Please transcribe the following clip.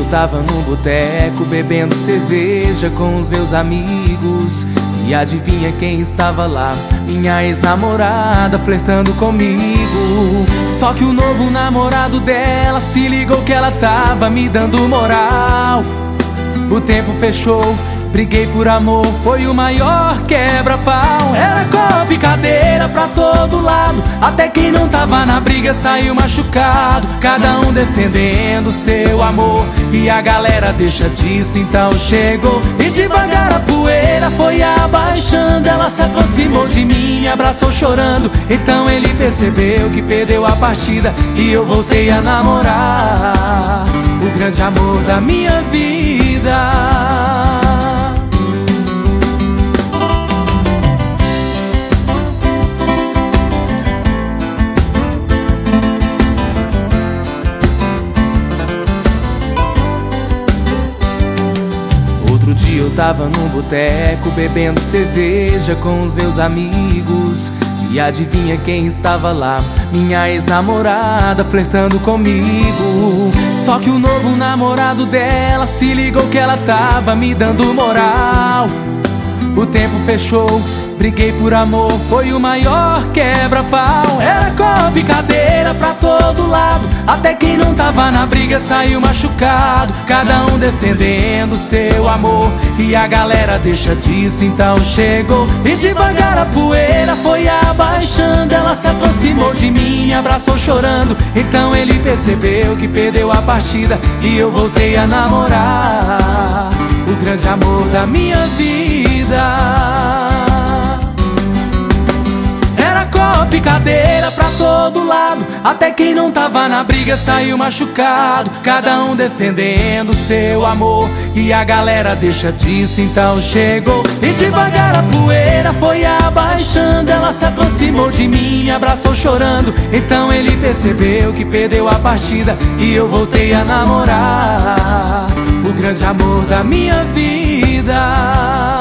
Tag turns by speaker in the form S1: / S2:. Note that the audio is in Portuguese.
S1: tava num boteco bebendo cerveja com os meus amigos. E adivinha quem estava lá? Minha ex-namorada flertando comigo. Só que o novo namorado dela se ligou que ela tava me dando moral. O tempo fechou, briguei por amor, foi o maior quebra-pau. Era copo e cadeira pra todo lado, até quem não tava na briga saiu machucado. Cada um defendendo seu amor, e a galera deixa disso, então chegou. E devagar a poeira foi abaixando, ela se aproximou de mim, me abraçou chorando. Então ele percebeu que perdeu a partida, e eu voltei a namorar o grande amor da minha vida. Outro dia eu tava num boteco bebendo cerveja com os meus amigos. E adivinha quem estava lá? Minha ex-namorada flertando comigo. Só que o novo namorado dela se ligou que ela tava me dando moral. O tempo fechou, briguei por amor, foi o maior quebra-pau. Era copo e cadeira pra todo lado, até quem não tava na briga saiu machucado. Cada um defendendo seu amor, e a galera deixa disso, então chegou. E devagar a poeira foi abaixando, ela se aproximou de mim, me abraçou chorando. Então ele percebeu que perdeu a partida, e eu voltei a namorar o grande amor da minha vida. Copo e cadeira pra todo lado, até quem não tava na briga saiu machucado. Cada um defendendo seu amor, e a galera deixa disso, então chegou. E devagar a poeira foi abaixando, ela se aproximou de mim, me abraçou chorando. Então ele percebeu que perdeu a partida, e eu voltei a namorar o grande amor da minha vida.